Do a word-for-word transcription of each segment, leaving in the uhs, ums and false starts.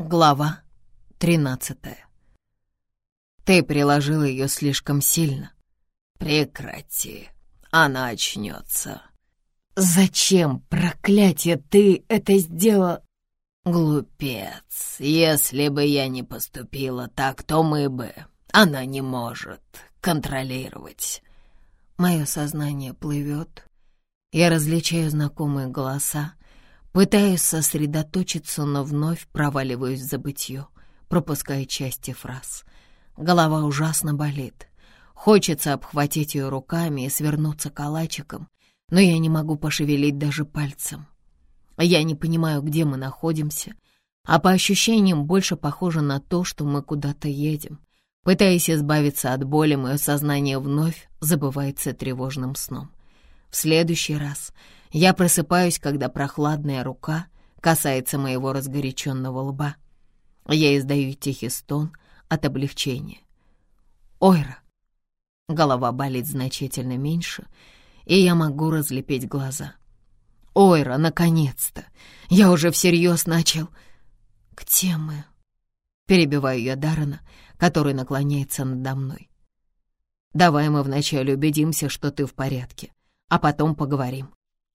Глава тринадцатая. Ты приложил ее слишком сильно. Прекрати, она очнется. Зачем, проклятие, ты это сделал? Глупец, если бы я не поступила так, то мы бы... Она не может контролировать. Мое сознание плывет. Я различаю знакомые голоса. Пытаюсь сосредоточиться, но вновь проваливаюсь в забытье, пропуская части фраз. Голова ужасно болит. Хочется обхватить ее руками и свернуться калачиком, но я не могу пошевелить даже пальцем. Я не понимаю, где мы находимся, а по ощущениям больше похоже на то, что мы куда-то едем. Пытаясь избавиться от боли, мое сознание вновь забывается тревожным сном. В следующий раз я просыпаюсь, когда прохладная рука касается моего разгоряченного лба. Я издаю тихий стон от облегчения. Ойра. Голова болит значительно меньше, и я могу разлепить глаза. Ойра, наконец-то! Я уже всерьез начал... Где мы? Перебиваю я Даррена, который наклоняется надо мной. Давай мы вначале убедимся, что ты в порядке, а потом поговорим.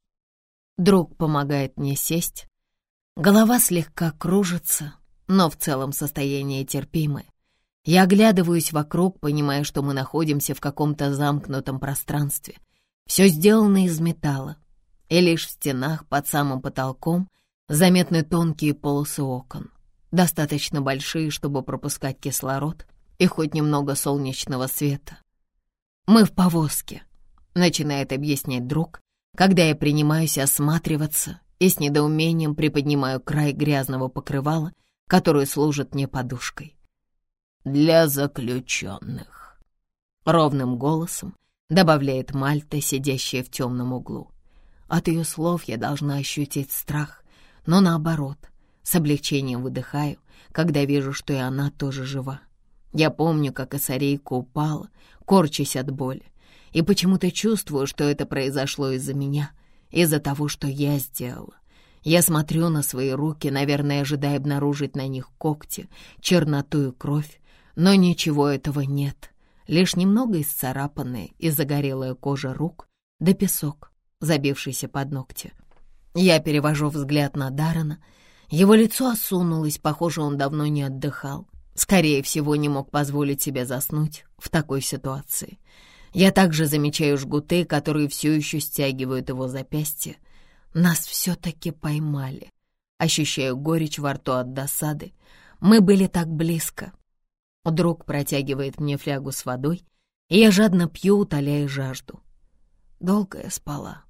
Друг помогает мне сесть. Голова слегка кружится, но в целом состояние терпимое. Я оглядываюсь вокруг, понимая, что мы находимся в каком-то замкнутом пространстве. Все сделано из металла, и лишь в стенах под самым потолком заметны тонкие полосы окон, достаточно большие, чтобы пропускать кислород и хоть немного солнечного света. «Мы в повозке», — начинает объяснять друг, когда я принимаюсь осматриваться и с недоумением приподнимаю край грязного покрывала, которое служит мне подушкой. «Для заключенных», — ровным голосом добавляет Мальта, сидящая в темном углу. От ее слов я должна ощутить страх, но наоборот, с облегчением выдыхаю, когда вижу, что и она тоже жива. Я помню, как Исарейка упала, корчась от боли, и почему-то чувствую, что это произошло из-за меня, из-за того, что я сделала. Я смотрю на свои руки, наверное, ожидая обнаружить на них когти, черноту и кровь, но ничего этого нет, лишь немного исцарапанная и загорелая кожа рук, да песок, забившийся под ногти. Я перевожу взгляд на Даррена. Его лицо осунулось, похоже, он давно не отдыхал. Скорее всего, не мог позволить себе заснуть в такой ситуации. Я также замечаю жгуты, которые все еще стягивают его запястье. Нас все-таки поймали. Ощущаю горечь во рту от досады. Мы были так близко. Друг протягивает мне флягу с водой, и я жадно пью, утоляя жажду. Долго я спала.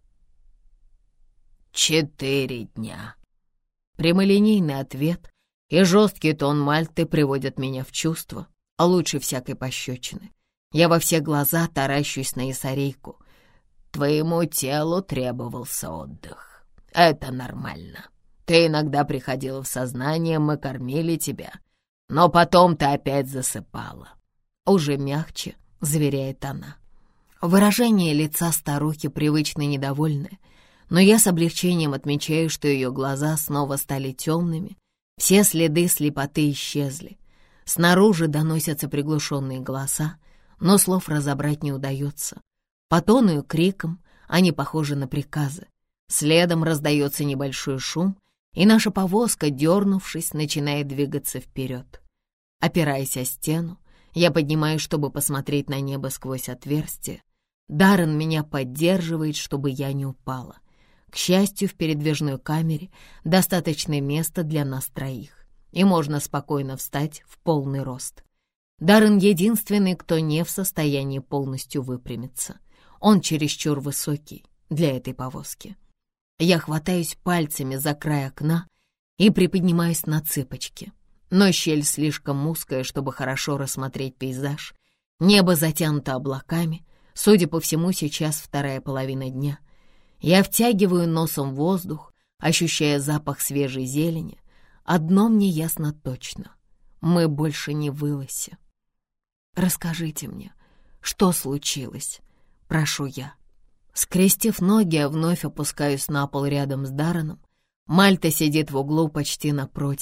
Четыре дня. Прямолинейный ответ и жесткий тон Мальты приводят меня в чувство, а лучше всякой пощечины. Я во все глаза таращусь на Исарейку. Твоему телу требовался отдых. Это нормально. Ты иногда приходила в сознание, мы кормили тебя, но потом ты опять засыпала. Уже мягче заверяет она. Выражение лица старухи привычно недовольное, но я с облегчением отмечаю, что ее глаза снова стали темными, все следы слепоты исчезли. Снаружи доносятся приглушенные голоса, но слов разобрать не удается. По тону и крикам они похожи на приказы. Следом раздается небольшой шум, и наша повозка, дернувшись, начинает двигаться вперед. Опираясь о стену, я поднимаюсь, чтобы посмотреть на небо сквозь отверстие. Даррен меня поддерживает, чтобы я не упала. К счастью, в передвижной камере достаточно места для нас троих, и можно спокойно встать в полный рост. Даррен единственный, кто не в состоянии полностью выпрямиться. Он чересчур высокий для этой повозки. Я хватаюсь пальцами за край окна и приподнимаюсь на цыпочки. Но щель слишком узкая, чтобы хорошо рассмотреть пейзаж. Небо затянуто облаками. Судя по всему, сейчас вторая половина дня. Я втягиваю носом воздух, ощущая запах свежей зелени. Одно мне ясно точно. Мы больше не в Илосе. «Расскажите мне, что случилось?» — прошу я. Скрестив ноги, я вновь опускаюсь на пол рядом с Дарреном. Мальта сидит в углу почти напротив.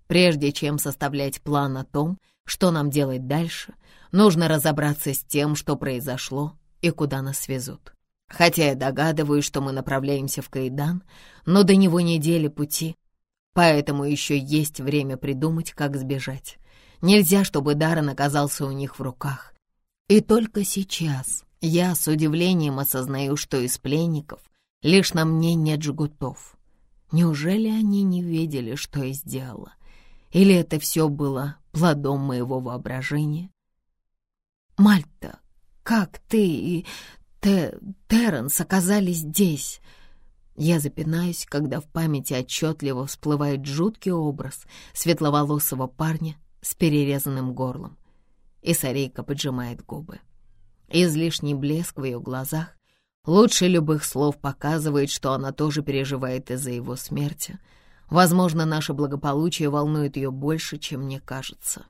Прежде чем составлять план о том, что нам делать дальше, нужно разобраться с тем, что произошло и куда нас везут. Хотя я догадываюсь, что мы направляемся в Каидан, но до него недели пути, поэтому еще есть время придумать, как сбежать. Нельзя, чтобы Даррен оказался у них в руках. И только сейчас я с удивлением осознаю, что из пленников лишь на мне нет жгутов. Неужели они не видели, что я сделала? Или это все было плодом моего воображения? «Мальта, как ты и Те... Терренс оказались здесь?» Я запинаюсь, когда в памяти отчетливо всплывает жуткий образ светловолосого парня с перерезанным горлом. И Сарейка поджимает губы. Излишний блеск в ее глазах лучше любых слов показывает, что она тоже переживает из-за его смерти. Возможно, наше благополучие волнует ее больше, чем мне кажется.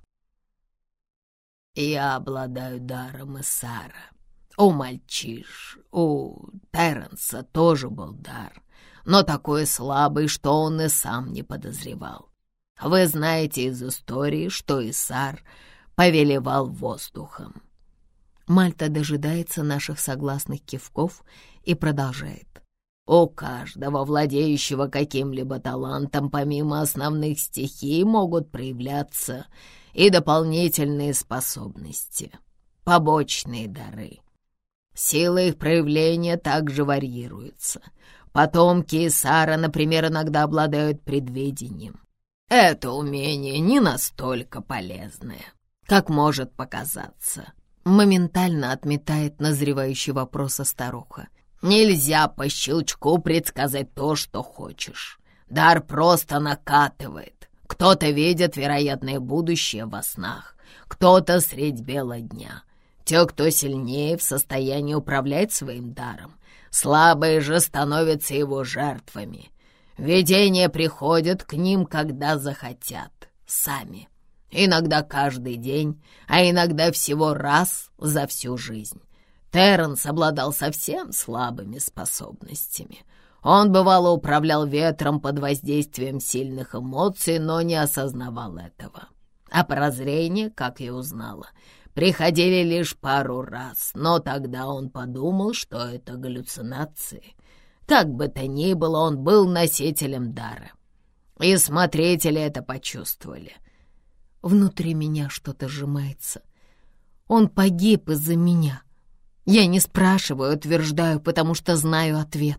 «Я обладаю даром Исара. У мальчиш, у Терренса тоже был дар, но такой слабый, что он и сам не подозревал. Вы знаете из истории, что Исар повелевал воздухом». Мальта дожидается наших согласных кивков и продолжает. «У каждого, владеющего каким-либо талантом, помимо основных стихий, могут проявляться и дополнительные способности, побочные дары. Сила их проявления также варьируется. Потомки Исара, например, иногда обладают предвидением. Это умение не настолько полезное, как может показаться». Моментально отметает назревающий вопрос старуха. «Нельзя по щелчку предсказать то, что хочешь. Дар просто накатывает. Кто-то видит вероятное будущее во снах, кто-то средь бела дня. Те, кто сильнее, в состоянии управлять своим даром. Слабые же становятся его жертвами. Видения приходят к ним, когда захотят, сами. Иногда каждый день, а иногда всего раз за всю жизнь. Терренс обладал совсем слабыми способностями. Он, бывало, управлял ветром под воздействием сильных эмоций, но не осознавал этого. А прозрения, как я узнала, приходили лишь пару раз, но тогда он подумал, что это галлюцинации. Как бы то ни было, он был носителем дара. И смотрители это почувствовали. Внутри меня что-то сжимается. Он погиб из-за меня. Я не спрашиваю, утверждаю, потому что знаю ответ.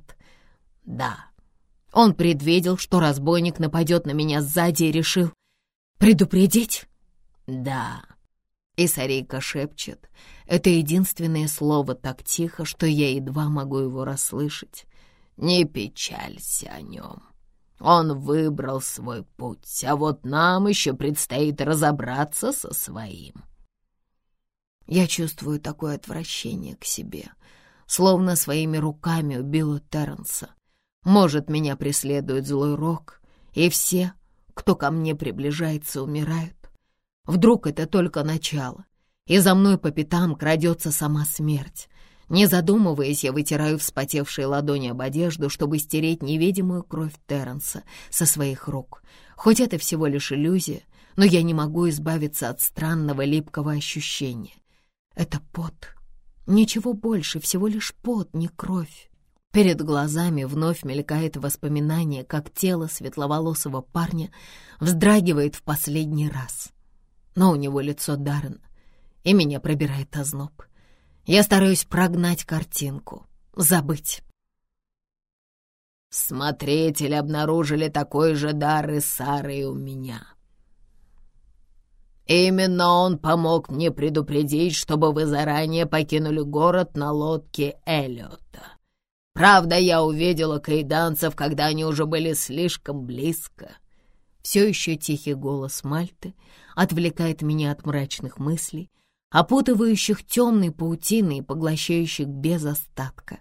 Да, он предвидел, что разбойник нападет на меня сзади и решил предупредить. Да. И Сарейка шепчет. Это единственное слово так тихо, что я едва могу его расслышать. Не печалься о нем. Он выбрал свой путь, а вот нам еще предстоит разобраться со своим. Я чувствую такое отвращение к себе, словно своими руками убила Терренса. Может, меня преследует злой рок, и все, кто ко мне приближается, умирают. Вдруг это только начало, и за мной по пятам крадется сама смерть. Не задумываясь, я вытираю вспотевшие ладони об одежду, чтобы стереть невидимую кровь Терренса со своих рук. Хоть это всего лишь иллюзия, но я не могу избавиться от странного липкого ощущения. Это пот. Ничего больше, всего лишь пот, не кровь. Перед глазами вновь мелькает воспоминание, как тело светловолосого парня вздрагивает в последний раз. Но у него лицо Даррена, и меня пробирает озноб. Я стараюсь прогнать картинку, забыть. Смотрители обнаружили такой же дар Исара и у меня. Именно он помог мне предупредить, чтобы вы заранее покинули город на лодке Эллиота. Правда, я увидела каиданцев, когда они уже были слишком близко. Все еще тихий голос Мальты отвлекает меня от мрачных мыслей, опутывающих темной паутиной и поглощающих без остатка.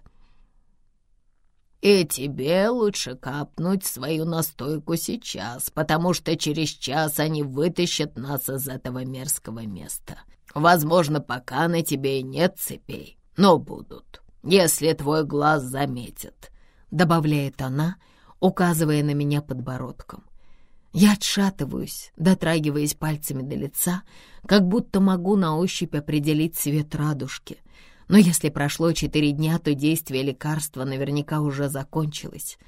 И тебе лучше капнуть свою настойку сейчас, потому что через час они вытащат нас из этого мерзкого места. Возможно, пока на тебе и нет цепей, но будут, если твой глаз заметит», — добавляет она, указывая на меня подбородком. Я отшатываюсь, дотрагиваясь пальцами до лица, как будто могу на ощупь определить цвет радужки. Но если прошло четыре дня, то действие лекарства наверняка уже закончилось.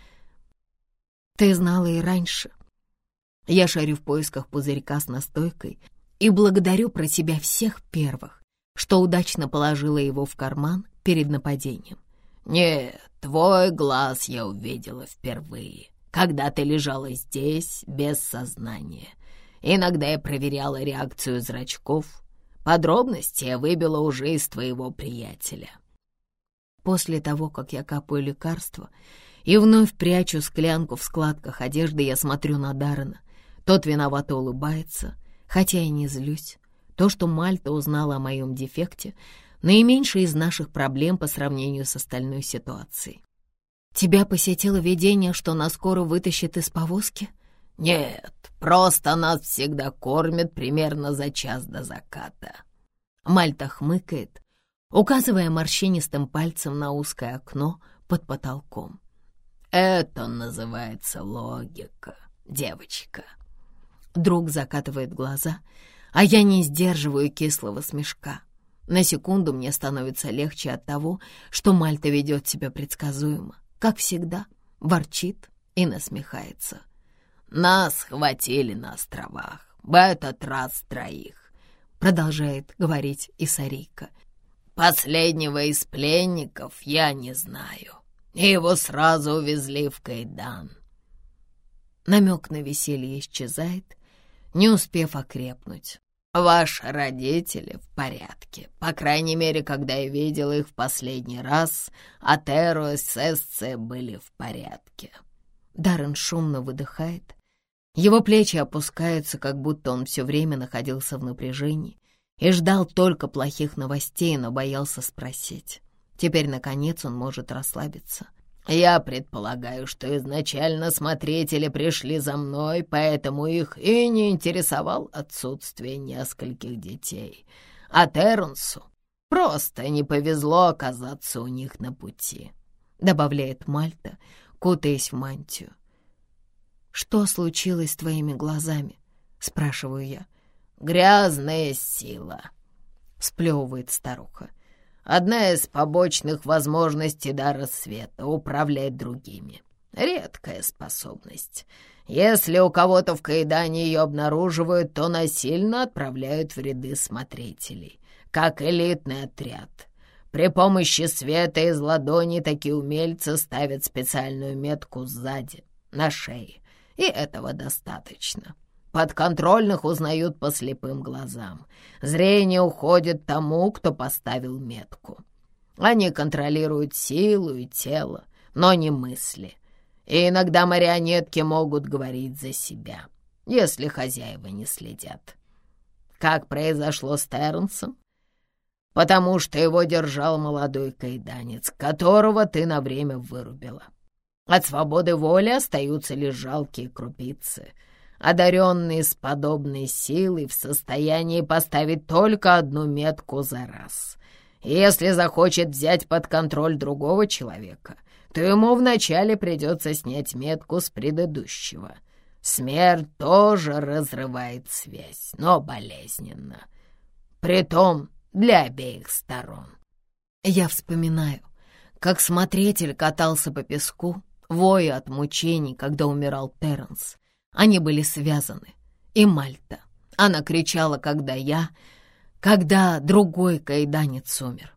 Ты знала и раньше. Я шарю в поисках пузырька с настойкой и благодарю про себя всех первых, что удачно положила его в карман перед нападением. «Нет, твой глаз я увидела впервые, когда ты лежала здесь без сознания. Иногда я проверяла реакцию зрачков. Подробности я выбила уже из твоего приятеля». После того, как я капаю лекарство и вновь прячу склянку в складках одежды, я смотрю на Даррена. Тот виновато улыбается, хотя и не злюсь. То, что Мальта узнала о моем дефекте, наименьшее из наших проблем по сравнению с остальной ситуацией. «Тебя посетило видение, что нас скоро вытащит из повозки?» «Нет, просто нас всегда кормят примерно за час до заката». Мальта хмыкает, указывая морщинистым пальцем на узкое окно под потолком. «Это называется логика, девочка». Друг закатывает глаза, а я не сдерживаю кислого смешка. На секунду мне становится легче от того, что Мальта ведет себя предсказуемо. Как всегда, ворчит и насмехается. «Нас схватили на островах, в этот раз троих», — продолжает говорить Исарийка. «Последнего из пленников я не знаю, и его сразу увезли в Кайдан». Намек на веселье исчезает, не успев окрепнуть. «Ваши родители в порядке. По крайней мере, когда я видел их в последний раз, Атеро и Сесце были в порядке». Даррен шумно выдыхает. Его плечи опускаются, как будто он все время находился в напряжении и ждал только плохих новостей, но боялся спросить. Теперь, наконец, он может расслабиться. «Я предполагаю, что изначально смотрители пришли за мной, поэтому их и не интересовал отсутствие нескольких детей. А Терренсу просто не повезло оказаться у них на пути», — добавляет Мальта, кутаясь в мантию. «Что случилось с твоими глазами?» — спрашиваю я. «Грязная сила», — сплевывает старуха. «Одна из побочных возможностей дара света — управлять другими. Редкая способность. Если у кого-то в Кайдане ее обнаруживают, то насильно отправляют в ряды смотрителей, как элитный отряд. При помощи света из ладони такие умельцы ставят специальную метку сзади, на шее, и этого достаточно. Подконтрольных узнают по слепым глазам. Зрение уходит тому, кто поставил метку. Они контролируют силу и тело, но не мысли. И иногда марионетки могут говорить за себя, если хозяева не следят. Как произошло с Терренсом? Потому что его держал молодой кайданец, которого ты на время вырубила. От свободы воли остаются лишь жалкие крупицы. Одаренный с подобной силой в состоянии поставить только одну метку за раз. И если захочет взять под контроль другого человека, то ему вначале придется снять метку с предыдущего. Смерть тоже разрывает связь, но болезненно. Притом для обеих сторон. Я вспоминаю, как смотритель катался по песку, воя от мучений, когда умирал Терренс. Они были связаны. И Мальта. Она кричала, когда я... Когда другой кайданец умер.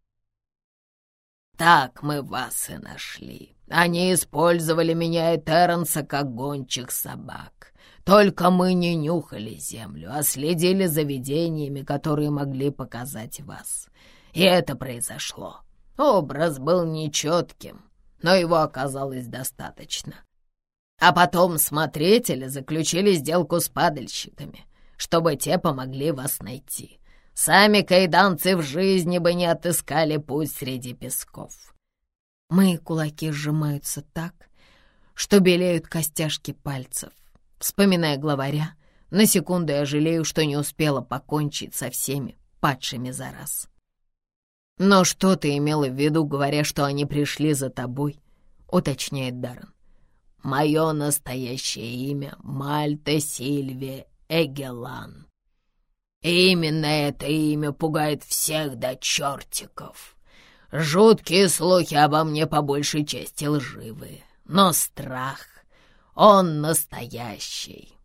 «Так мы вас и нашли. Они использовали меня и Терренса как гончих собак. Только мы не нюхали землю, а следили за видениями, которые могли показать вас. И это произошло. Образ был нечетким, но его оказалось достаточно. А потом смотрители заключили сделку с падальщиками, чтобы те помогли вас найти. Сами кайданцы в жизни бы не отыскали путь среди песков». Мои кулаки сжимаются так, что белеют костяшки пальцев. Вспоминая главаря, на секунду я жалею, что не успела покончить со всеми падшими за раз. «Но что ты имела в виду, говоря, что они пришли за тобой?» — уточняет Даррен. Мое настоящее имя — Мальта Сильвия Эгелан. И именно это имя пугает всех до чертиков. Жуткие слухи обо мне по большей части лживые, но страх, он настоящий».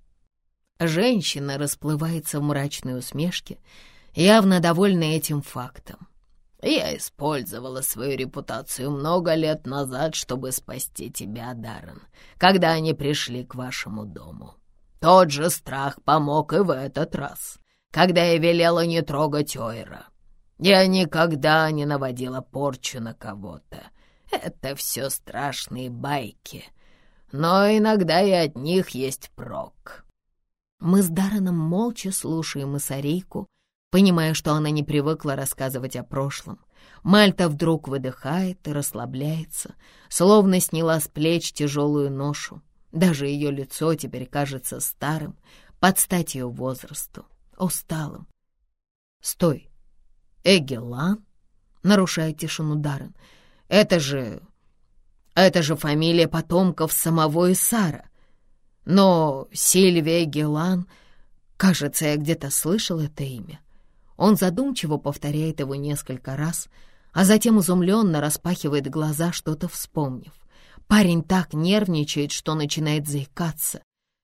Женщина расплывается в мрачной усмешке, явно довольна этим фактом. «Я использовала свою репутацию много лет назад, чтобы спасти тебя, Даррен, когда они пришли к вашему дому. Тот же страх помог и в этот раз, когда я велела не трогать Ойра. Я никогда не наводила порчу на кого-то. Это все страшные байки, но иногда и от них есть прок». Мы с Дарреном молча слушаем Исарийку, понимая, что она не привыкла рассказывать о прошлом. Мальта вдруг выдыхает и расслабляется, словно сняла с плеч тяжелую ношу. Даже ее лицо теперь кажется старым, под стать ее возрасту, усталым. «Стой! Эгелан?» — нарушает тишину Даррен. «Это же... это же фамилия потомков самого Исара. Но Сильвия Эгелан... Кажется, я где-то слышал это имя». Он задумчиво повторяет его несколько раз, а затем изумленно распахивает глаза, что-то вспомнив. Парень так нервничает, что начинает заикаться.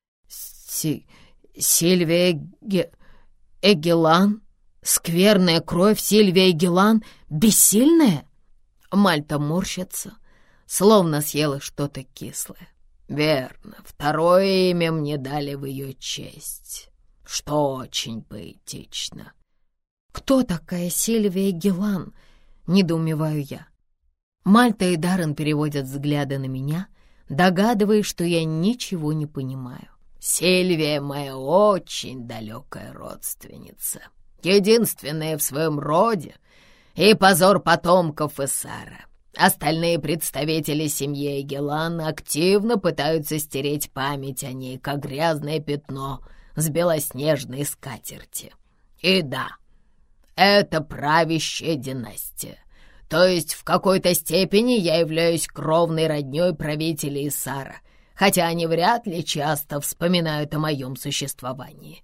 Си... «Сильвия Эге... Эгелан? Скверная кровь Сильвия Эгелан? Бессильная?» Мальта морщится, словно съела что-то кислое. «Верно, второе имя мне дали в ее честь, что очень поэтично». «Кто такая Сильвия Эгелан?» — недоумеваю я. Мальта и Даррен переводят взгляды на меня, догадываясь, что я ничего не понимаю. «Сильвия — моя очень далекая родственница, единственная в своем роде и позор потомков Исара. Остальные представители семьи Эгелан активно пытаются стереть память о ней, как грязное пятно с белоснежной скатерти. И да, это правящая династия. То есть в какой-то степени я являюсь кровной роднёй правителей Исара, хотя они вряд ли часто вспоминают о моем существовании».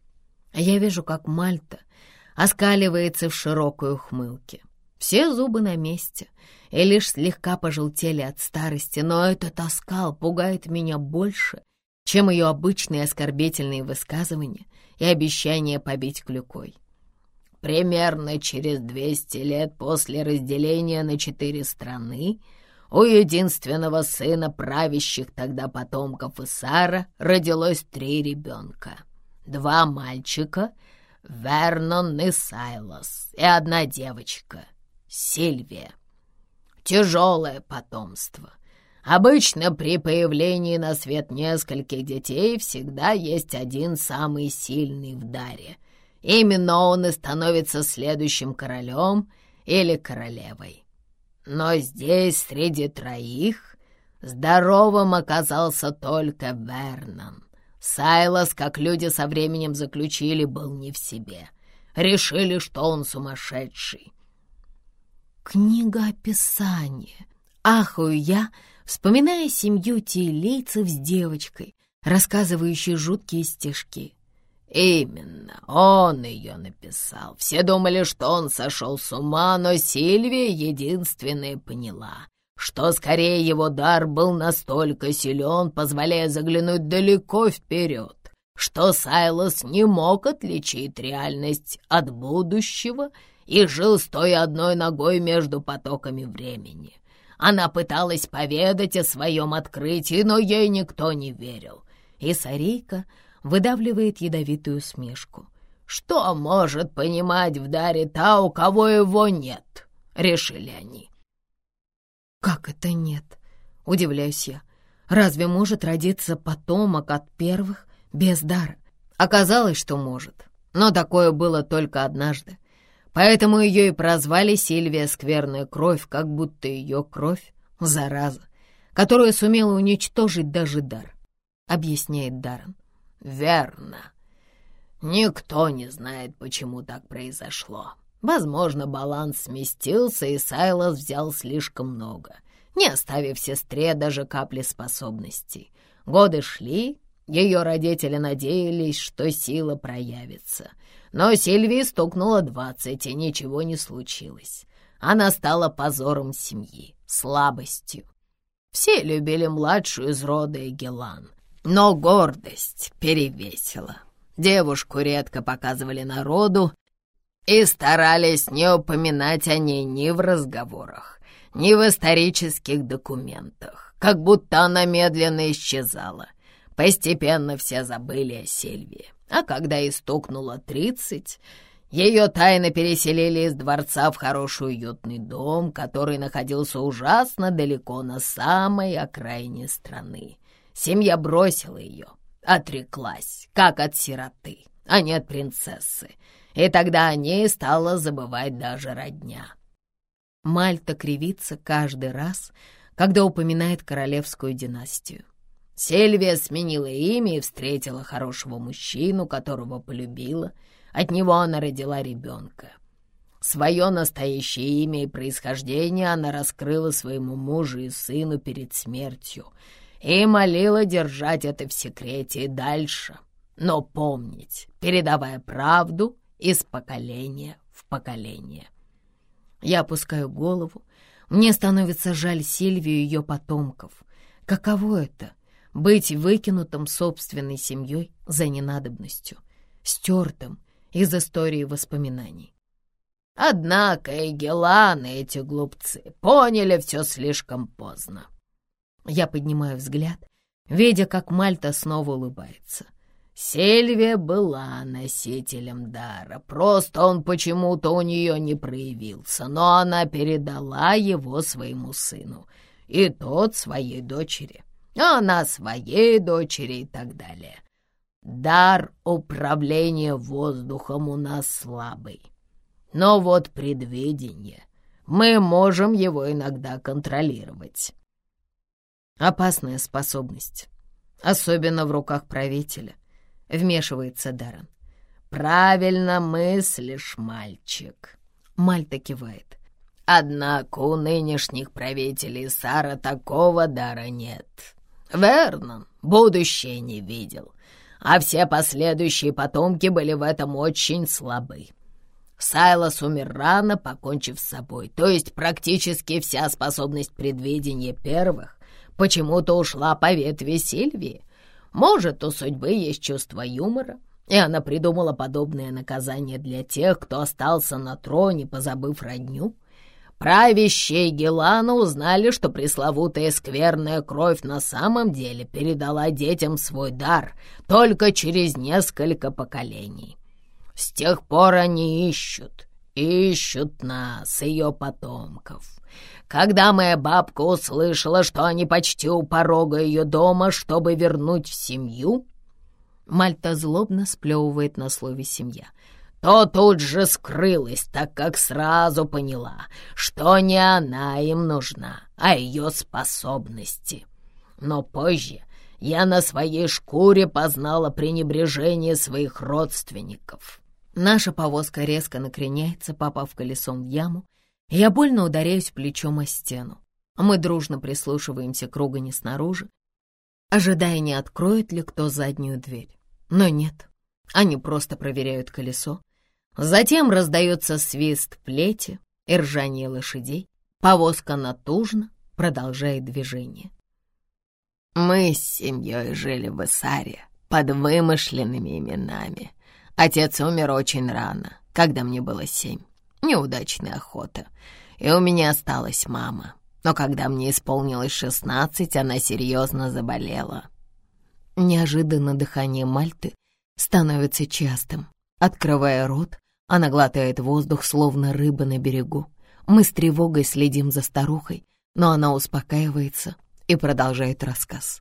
Я вижу, как Мальта оскаливается в широкой ухмылке. Все зубы на месте и лишь слегка пожелтели от старости, но этот оскал пугает меня больше, чем ее обычные оскорбительные высказывания и обещания побить клюкой. Примерно через двести лет после разделения на четыре страны у единственного сына правящих тогда потомков Исара родилось три ребенка. Два мальчика — Вернон и Сайлос, и одна девочка — Сильвия. Тяжелое потомство. Обычно при появлении на свет нескольких детей всегда есть один самый сильный в даре. Именно он и становится следующим королем или королевой. Но здесь, среди троих, здоровым оказался только Вернон. Сайлос, как люди со временем заключили, был не в себе. Решили, что он сумасшедший. Книга описания. Ахаю я, вспоминая семью тиелейцев с девочкой, рассказывающей жуткие стишки. Именно, он ее написал. Все думали, что он сошел с ума, но Сильвия единственная поняла, что скорее его дар был настолько силен, позволяя заглянуть далеко вперед, что Сайлос не мог отличить реальность от будущего и жил, стоя одной ногой между потоками времени. Она пыталась поведать о своем открытии, но ей никто не верил. И Сарийка выдавливает ядовитую усмешку. «Что может понимать в даре та, у кого его нет?» — решили они. «Как это нет?» — удивляюсь я. «Разве может родиться потомок от первых без дара?» Оказалось, что может, но такое было только однажды. Поэтому ее и прозвали Сильвия Скверная Кровь, как будто ее кровь — зараза, которая сумела уничтожить даже дар, — объясняет Даррен. «Верно. Никто не знает, почему так произошло. Возможно, баланс сместился, и Сайлос взял слишком много. не оставив сестре даже капли способностей. Годы шли, ее родители надеялись, что сила проявится. Но Сильвии стукнуло двадцать, и ничего не случилось. Она стала позором семьи, слабостью. Все любили младшую из рода Эгелан, но гордость перевесила. Девушку редко показывали народу и старались не упоминать о ней ни в разговорах, ни в исторических документах, как будто она медленно исчезала. Постепенно все забыли о Сильвии, а когда ей стукнуло тридцать, ее тайно переселили из дворца в хороший уютный дом, который находился ужасно далеко на самой окраине страны. Семья бросила ее, отреклась, как от сироты, а не от принцессы, и тогда о ней стала забывать даже родня. Мальта кривится каждый раз, когда упоминает королевскую династию. Сильвия сменила имя и встретила хорошего мужчину, которого полюбила. От него она родила ребенка. Свое настоящее имя и происхождение она раскрыла своему мужу и сыну перед смертью и молила держать это в секрете и дальше, но помнить, передавая правду из поколения в поколение. Я опускаю голову. Мне становится жаль Сильвию и ее потомков. Каково это — быть выкинутым собственной семьей за ненадобностью, стертым из истории воспоминаний. Однако Эгеланы, эти глупцы, поняли все слишком поздно. Я поднимаю взгляд, видя, как Мальта снова улыбается. Сильвия была носителем дара, просто он почему-то у нее не проявился, но она передала его своему сыну, и тот своей дочери, а она своей дочери и так далее. Дар управления воздухом у нас слабый, но вот предвидение, мы можем его иногда контролировать. Опасная способность, особенно в руках правителя. Вмешивается Даррен. «Правильно мыслишь, мальчик», — Мальта кивает. «Однако у нынешних правителей Сара такого дара нет. Вернон будущее не видел, а все последующие потомки были в этом очень слабы. Сайлос умер рано, покончив с собой, то есть практически вся способность предвидения первых почему-то ушла по ветви Сильвии. Может, у судьбы есть чувство юмора, и она придумала подобное наказание для тех, кто остался на троне, позабыв родню. Правящие Эгеланы узнали, что пресловутая скверная кровь на самом деле передала детям свой дар только через несколько поколений. С тех пор они ищут, ищут нас, ее потомков. Когда моя бабка услышала, что они почти у порога ее дома, чтобы вернуть в семью...» Мальта злобно сплевывает на слове «семья», то тут же скрылась, так как сразу поняла, что не она им нужна, а ее способности. Но позже я на своей шкуре познала пренебрежение своих родственников. Наша повозка резко накреняется, попав колесом в яму. Я больно ударяюсь плечом о стену. Мы дружно прислушиваемся к ругани снаружи, ожидая, не откроет ли кто заднюю дверь. Но нет, они просто проверяют колесо. Затем раздается свист плети и ржание лошадей. Повозка натужно продолжает движение. Мы с семьей жили в Исаре под вымышленными именами. Отец умер очень рано, когда мне было семь. Неудачная охота, и у меня осталась мама. Но когда мне исполнилось шестнадцать, она серьезно заболела. Неожиданно дыхание Мальты становится частым. Открывая рот, она глотает воздух, словно рыба на берегу. Мы с тревогой следим за старухой, но она успокаивается и продолжает рассказ.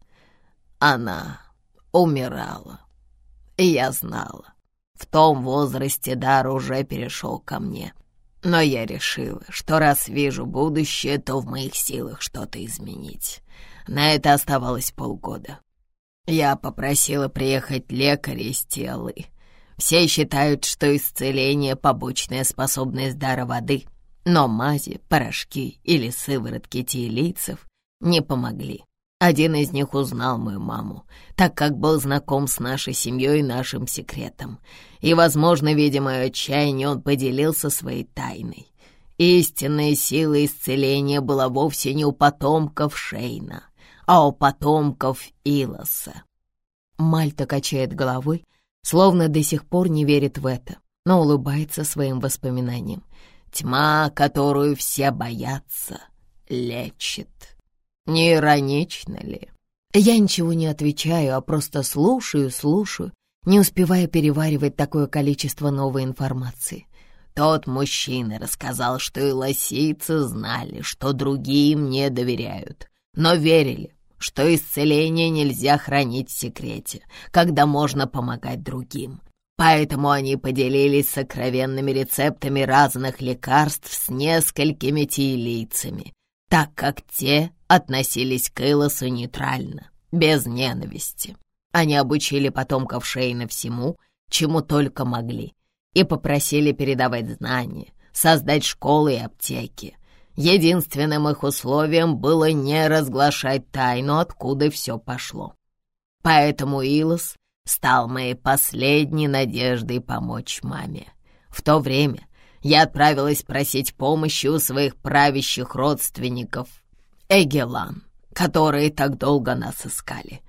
Она умирала, и я знала. В том возрасте дар уже перешел ко мне. Но я решила, что раз вижу будущее, то в моих силах что-то изменить. На это оставалось полгода. Я попросила приехать лекаря из Телы. Все считают, что исцеление — побочная способность дара воды, Но мази, порошки или сыворотки тиелийцев не помогли. Один из них узнал мою маму, так как был знаком с нашей семьей и нашим секретом. И, возможно, видя мое отчаяние, он поделился своей тайной. Истинная сила исцеления была вовсе не у потомков Шейна, а у потомков Илоса. Мальта качает головой, словно до сих пор не верит в это, но улыбается своим воспоминаниям. Тьма, которую все боятся, лечит. Не иронично ли? Я ничего не отвечаю, а просто слушаю, слушаю, не успевая переваривать такое количество новой информации. Тот мужчина рассказал, что и лосицы знали, что другие им не доверяют, но верили, что исцеление нельзя хранить в секрете, когда можно помогать другим. Поэтому они поделились сокровенными рецептами разных лекарств с несколькими тиелийцами, так как те относились к Илосу нейтрально, без ненависти. Они обучили потомков Шейна всему, чему только могли, и попросили передавать знания, создать школы и аптеки. Единственным их условием было не разглашать тайну, откуда все пошло. Поэтому Илос стал моей последней надеждой помочь маме. В то время я отправилась просить помощи у своих правящих родственников Эгелан, которые так долго нас искали.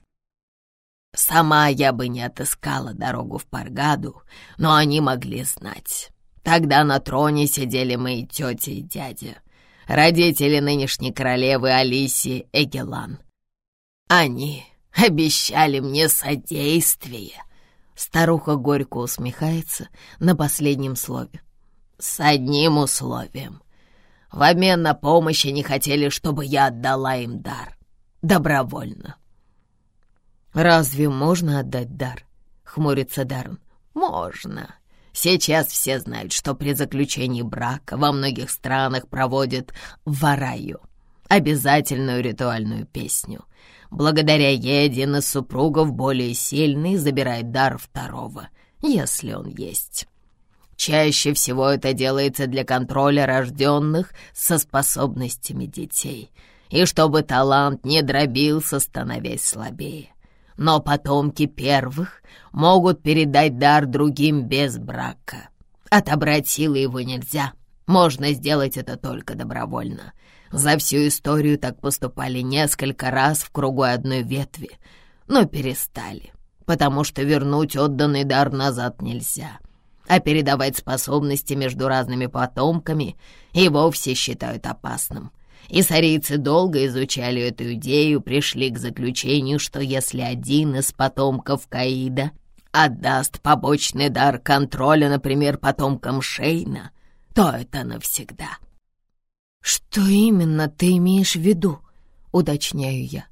Сама я бы не отыскала дорогу в Паргаду, но они могли знать. Тогда на троне сидели мои тетя и дядя, родители нынешней королевы Алисии Эгелан. Они обещали мне содействие. Старуха горько усмехается на последнем слове. С одним условием. В обмен на помощь они хотели, чтобы я отдала им дар. Добровольно. «Разве можно отдать дар?» — хмурится Даррен. «Можно. Сейчас все знают, что при заключении брака во многих странах проводят вараю, обязательную ритуальную песню. Благодаря ей один из супругов, более сильный, забирает дар второго, если он есть. Чаще всего это делается для контроля рожденных со способностями детей, и чтобы талант не дробился, становясь слабее. Но потомки первых могут передать дар другим без брака. Отобрать силы его нельзя, можно сделать это только добровольно. За всю историю так поступали несколько раз в кругу одной ветви, но перестали, потому что вернуть отданный дар назад нельзя, а передавать способности между разными потомками и вовсе считают опасным. Иссарийцы долго изучали эту идею, пришли к заключению, что если один из потомков Каида отдаст побочный дар контроля, например, потомкам Шейна, то это навсегда. «Что именно ты имеешь в виду?» — уточняю я.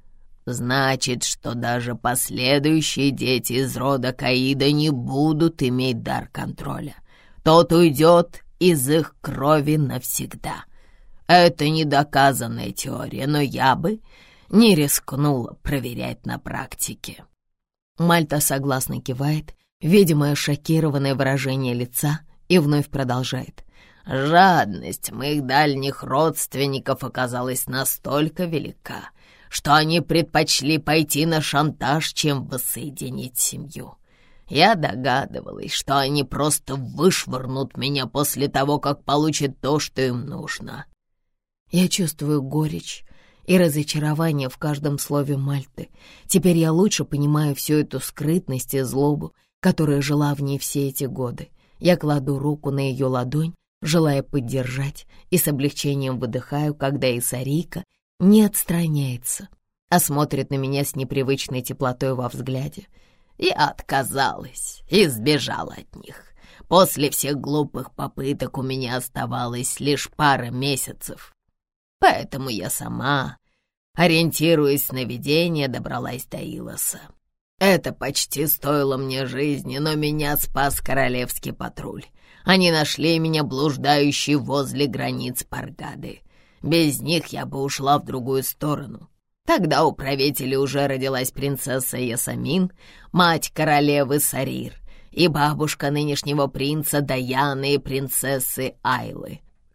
«Значит, что даже последующие дети из рода Каида не будут иметь дар контроля. Тот уйдет из их крови навсегда. Это недоказанная теория, но я бы не рискнула проверять на практике». Мальта согласно кивает, видимое шокированное выражение лица, и вновь продолжает. «Жадность моих дальних родственников оказалась настолько велика, что они предпочли пойти на шантаж, чем воссоединить семью. Я догадывалась, что они просто вышвырнут меня после того, как получат то, что им нужно». Я чувствую горечь и разочарование в каждом слове Мальты. Теперь я лучше понимаю всю эту скрытность и злобу, которая жила в ней все эти годы. Я кладу руку на ее ладонь, желая поддержать, и с облегчением выдыхаю, когда Иссарийка не отстраняется, а смотрит на меня с непривычной теплотой во взгляде. Я отказалась и сбежала от них. После всех глупых попыток у меня оставалось лишь пара месяцев. Поэтому я сама, ориентируясь на видение, добралась до Илоса. Это почти стоило мне жизни, но меня спас королевский патруль. Они нашли меня блуждающей возле границ Паргады. Без них я бы ушла в другую сторону. Тогда у правителей уже родилась принцесса Ясамин, мать королевы Сарир, и бабушка нынешнего принца Даяны и принцессы Айлы.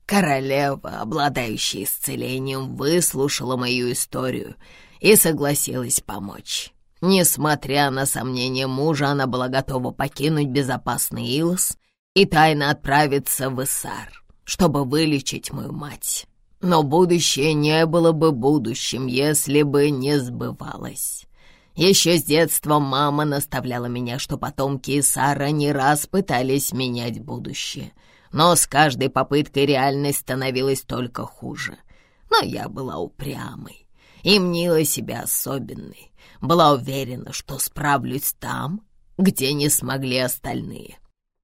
Королева, обладающая исцелением, выслушала мою историю и согласилась помочь. Несмотря на сомнения мужа, она была готова покинуть безопасный Илос и тайно отправиться в Иссар, чтобы вылечить мою мать. Но будущее не было бы будущим, если бы не сбывалось. Еще с детства мама наставляла меня, что потомки Иссара не раз пытались менять будущее, но с каждой попыткой реальность становилась только хуже. Но я была упрямой и мнила себя особенной, была уверена, что справлюсь там, где не смогли остальные.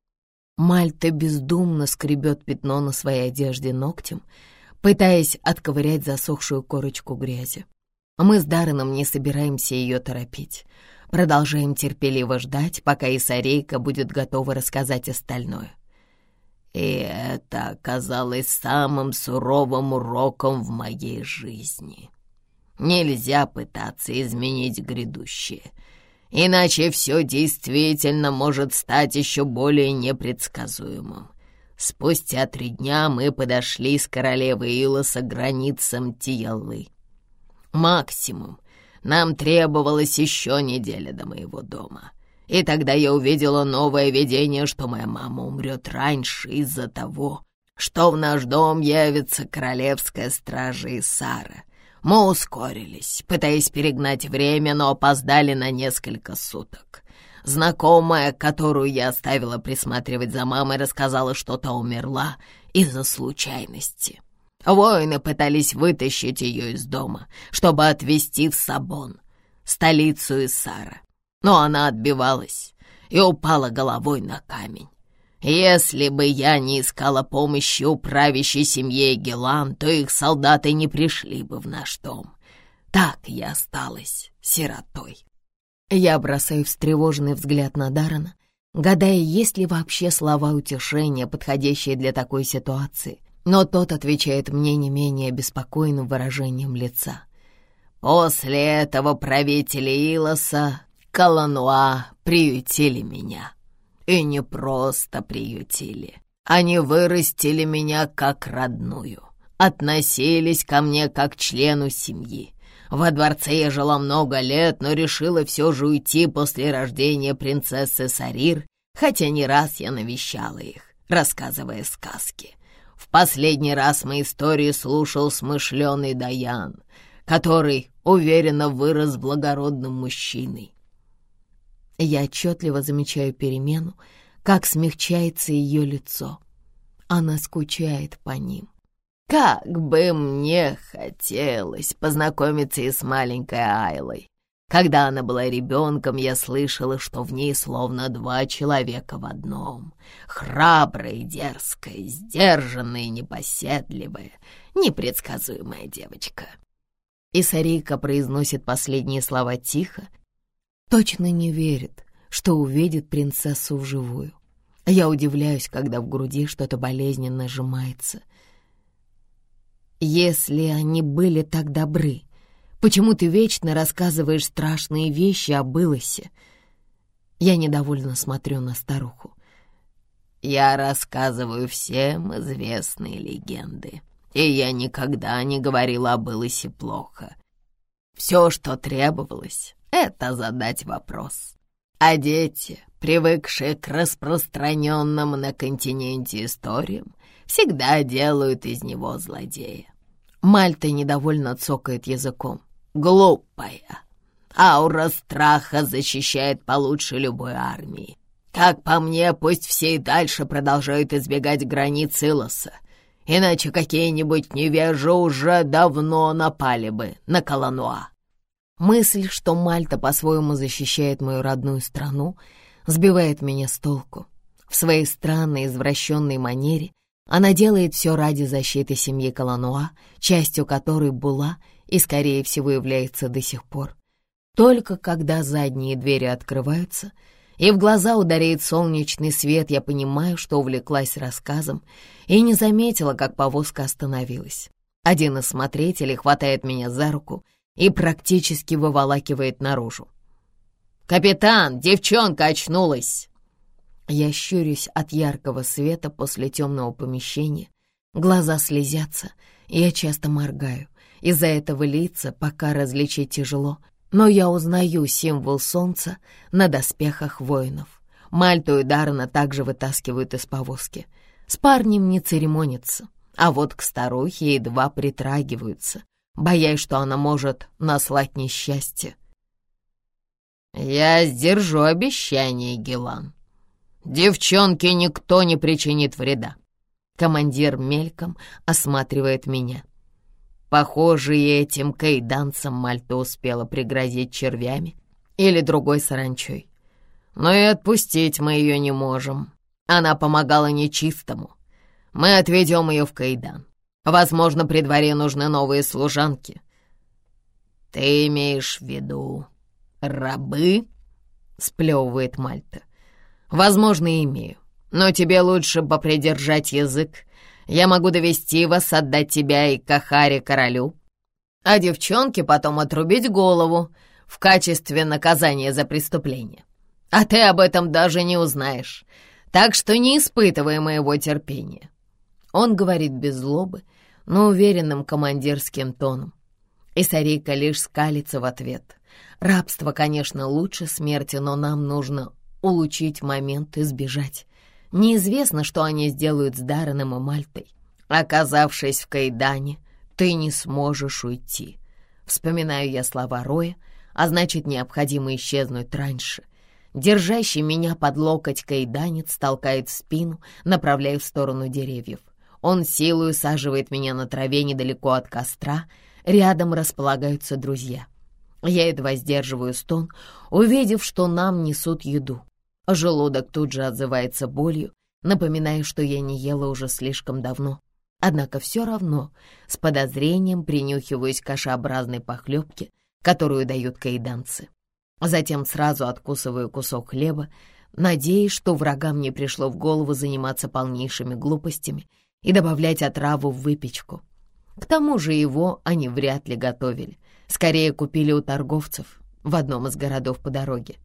Мальта бездумно скребет пятно на своей одежде ногтем, пытаясь отковырять засохшую корочку грязи. Мы с Дарреном не собираемся ее торопить. Продолжаем терпеливо ждать, пока Исарейка будет готова рассказать остальное. И это оказалось самым суровым уроком в моей жизни. Нельзя пытаться изменить грядущее, иначе все действительно может стать еще более непредсказуемым. Спустя три дня мы подошли с королевы Илоса к границам Тияллы. Максимум нам требовалась еще неделя до моего дома. И тогда я увидела новое видение, что моя мама умрет раньше из-за того, что в наш дом явится королевская стража Иссара. Мы ускорились, пытаясь перегнать время, но опоздали на несколько суток. Знакомая, которую я оставила присматривать за мамой, рассказала, что та умерла из-за случайности. Воины пытались вытащить ее из дома, чтобы отвезти в Сабон, столицу Иссара. Но она отбивалась и упала головой на камень. Если бы я не искала помощи у правящей семьи Эгелан, то их солдаты не пришли бы в наш дом. Так я осталась сиротой. Я бросаю встревоженный взгляд на Даррена, гадая, есть ли вообще слова утешения, подходящие для такой ситуации, но тот отвечает мне не менее беспокойным выражением лица. После этого правители Илоса, Калануа, приютили меня. И не просто приютили. Они вырастили меня как родную, относились ко мне как к члену семьи. Во дворце я жила много лет, но решила все же уйти после рождения принцессы Сарир, хотя не раз я навещала их, рассказывая сказки. В последний раз мои истории слушал смышленый Даян, который уверенно вырос благородным мужчиной. Я отчетливо замечаю перемену, как смягчается ее лицо. Она скучает по ним. Как бы мне хотелось познакомиться и с маленькой Айлой. Когда она была ребенком, я слышала, что в ней словно два человека в одном. Храбрая и дерзкая, сдержанная и непоседливая, непредсказуемая девочка. Исарейка произносит последние слова тихо, точно не верит, что увидит принцессу вживую. Я удивляюсь, когда в груди что-то болезненно сжимается. Если они были так добры, почему ты вечно рассказываешь страшные вещи об Илосе? Я недовольно смотрю на старуху. Я рассказываю всем известные легенды, и я никогда не говорила об Илосе плохо. Все, что требовалось, это задать вопрос. А дети, привыкшие к распространенным на континенте историям, всегда делают из него злодея. Мальта недовольно цокает языком. Глупая. Аура страха защищает получше любой армии. Как по мне, пусть все и дальше продолжают избегать границ Илоса, иначе какие-нибудь невежи уже давно напали бы на Калануа. Мысль, что Мальта по-своему защищает мою родную страну, сбивает меня с толку. В своей странной, извращенной манере она делает все ради защиты семьи Калануа, частью которой была и, скорее всего, является до сих пор. Только когда задние двери открываются и в глаза ударяет солнечный свет, я понимаю, что увлеклась рассказом и не заметила, как повозка остановилась. Один из смотрителей хватает меня за руку и практически выволакивает наружу. «Капитан, девчонка очнулась!» Я щурюсь от яркого света после темного помещения, Глаза слезятся, и я часто моргаю. Из-за этого лица пока различить тяжело, но я узнаю символ солнца на доспехах воинов. Мальту и Даррена также вытаскивают из повозки. С парнем не церемонятся, а вот к старухе едва притрагиваются, боясь, что она может наслать несчастье. «Я сдержу обещание, Гелан. Девчонке никто не причинит вреда». Командир мельком осматривает меня. Похоже, и этим кайданцам Мальта успела пригрозить червями или другой саранчой. Но и отпустить мы ее не можем. Она помогала нечистому. Мы отведем ее в кайдан. Возможно, при дворе нужны новые служанки. Ты имеешь в виду рабы? Сплевывает Мальта. Возможно, имею. Но тебе лучше попридержать язык. Я могу довести вас, отдать тебя и Кахаре королю, а девчонке потом отрубить голову в качестве наказания за преступление. А ты об этом даже не узнаешь, так что не испытывай моего терпения». Он говорит без злобы, но уверенным командирским тоном. И Сарика лишь скалится в ответ. Рабство, конечно, лучше смерти, но нам нужно улучшить момент и сбежать. Неизвестно, что они сделают с Дарреном и Мальтой. Оказавшись в кайдане, ты не сможешь уйти. Вспоминаю я слова Роя, а значит, необходимо исчезнуть раньше. Держащий меня под локоть кайданец толкает в спину, направляя в сторону деревьев. Он силой усаживает меня на траве недалеко от костра. Рядом располагаются друзья. Я едва сдерживаю стон, увидев, что нам несут еду. Желудок тут же отзывается болью, напоминая, что я не ела уже слишком давно. Однако все равно с подозрением принюхиваюсь к кашеобразной похлебке, которую дают кайданцы. Затем сразу откусываю кусок хлеба, надеясь, что врагам не пришло в голову заниматься полнейшими глупостями и добавлять отраву в выпечку. К тому же его они вряд ли готовили. Скорее купили у торговцев в одном из городов по дороге.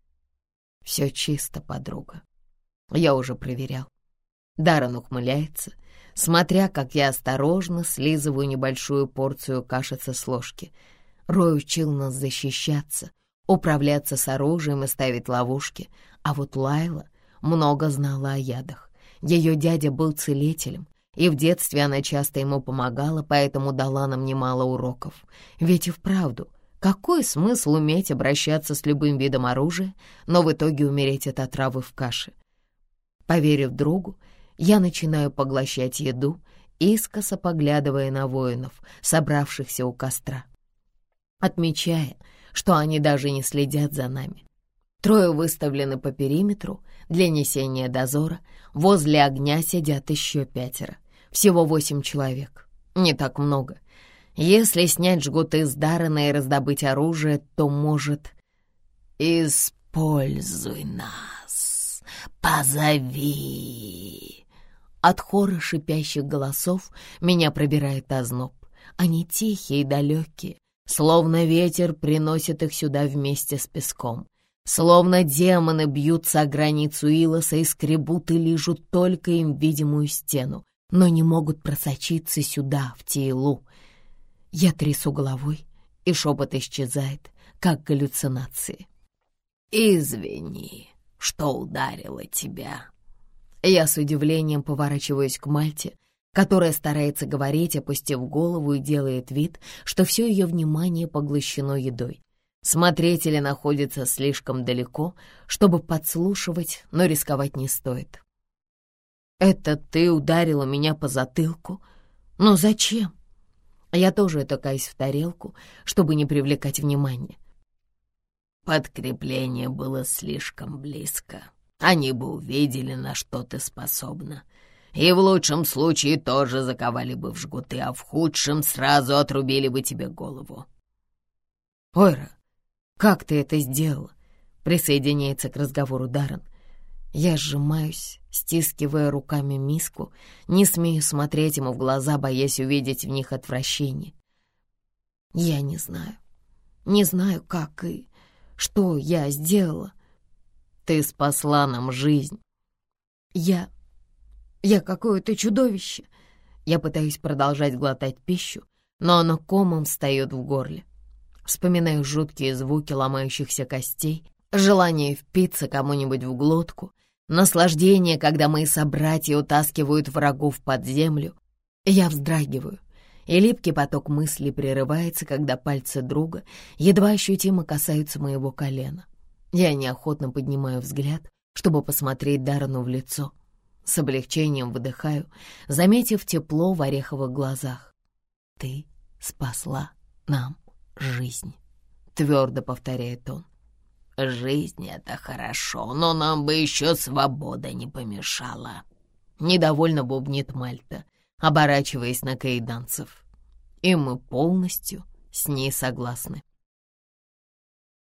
«Все чисто, подруга. Я уже проверял». Даррен ухмыляется, смотря, как я осторожно слизываю небольшую порцию кашицы с ложки. Рой учил нас защищаться, управляться с оружием и ставить ловушки, а вот Лайла много знала о ядах. Ее дядя был целителем, и в детстве она часто ему помогала, поэтому дала нам немало уроков. Ведь и вправду, какой смысл уметь обращаться с любым видом оружия, но в итоге умереть от отравы в каше? Поверив другу, я начинаю поглощать еду, искоса поглядывая на воинов, собравшихся у костра, отмечая, что они даже не следят за нами. Трое выставлены по периметру для несения дозора, возле огня сидят еще пятеро. Всего восемь человек, не так много. Если снять жгуты с Даррена и раздобыть оружие, то, может... «Используй нас, позови!» От хора шипящих голосов меня пробирает озноб. Они тихие и далекие, словно ветер приносит их сюда вместе с песком. Словно демоны бьются о границу Илоса и скребут и лижут только им видимую стену, но не могут просочиться сюда, в Тиелу. Я трясу головой, и шепот исчезает, как галлюцинации. «Извини, что ударила тебя». Я с удивлением поворачиваюсь к Мальте, которая старается говорить, опустив голову, и делает вид, что все ее внимание поглощено едой. Смотрители находятся слишком далеко, чтобы подслушивать, но рисковать не стоит. «Это ты ударила меня по затылку? Но зачем?» Я тоже тыкаюсь в тарелку, чтобы не привлекать внимания. «Подкрепление было слишком близко. Они бы увидели, на что ты способна. И в лучшем случае тоже заковали бы в жгуты, а в худшем сразу отрубили бы тебе голову». «Ойра, как ты это сделала?» — присоединяется к разговору Даррен. Я сжимаюсь, стискивая руками миску, не смею смотреть ему в глаза, боясь увидеть в них отвращение. Я не знаю, не знаю, как и что я сделала. Ты спасла нам жизнь. Я... я какое-то чудовище. Я пытаюсь продолжать глотать пищу, но оно комом встает в горле. Вспоминаю жуткие звуки ломающихся костей, желание впиться кому-нибудь в глотку, наслаждение, когда мои собратья утаскивают врагов под землю. Я вздрагиваю, и липкий поток мыслей прерывается, когда пальцы друга едва ощутимо касаются моего колена. Я неохотно поднимаю взгляд, чтобы посмотреть Даррену в лицо. С облегчением выдыхаю, заметив тепло в ореховых глазах. «Ты спасла нам жизнь», — твердо повторяет он. «Жизнь — это хорошо, но нам бы еще свобода не помешала», — недовольно бубнит Мальта, оборачиваясь на каиданцев. И мы полностью с ней согласны.